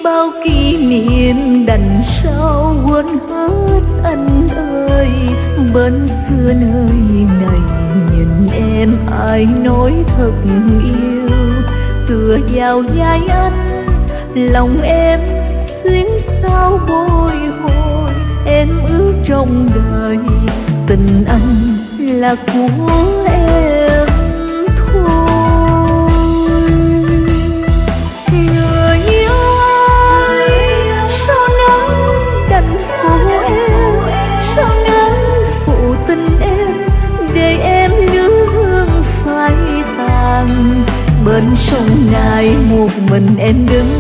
bao kỷ niệm đành sao quên hết anh ơi. Bên xưa nơi này nhìn em ai nói thật yêu, tựa vào vai anh lòng em xuyến sao bồi hồi. Em ước trong đời tình anh là của em thôi. Người yêu ơi, sao nắng đành phụ em, sao nắng phụ tình em, để em lứa hương phai tàn. Bên sông này một mình em đứng